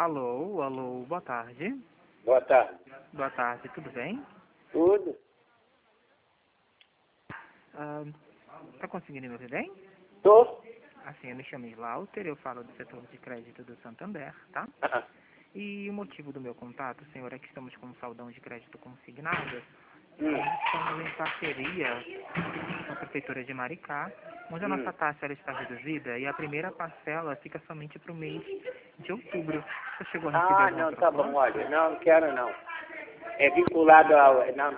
Alô, alô, boa tarde. Boa tarde. Boa tarde, tudo bem? Tudo? Tá conseguindo me ouvir bem? Tô? Assim, eu me chamo Slaughter, eu falo do setor de crédito do Santander, tá? Ah, E o motivo do meu contato, senhor, é que estamos com um saldão de crédito consignado. hum, Estamos em parceria com a Prefeitura de Maricá, onde a nossa taxa ela está reduzida e a primeira parcela fica somente para o mês de outubro. Você chegou a receber alguma não, tá bom, proposta? olha, não quero não. É vinculado ao... Não,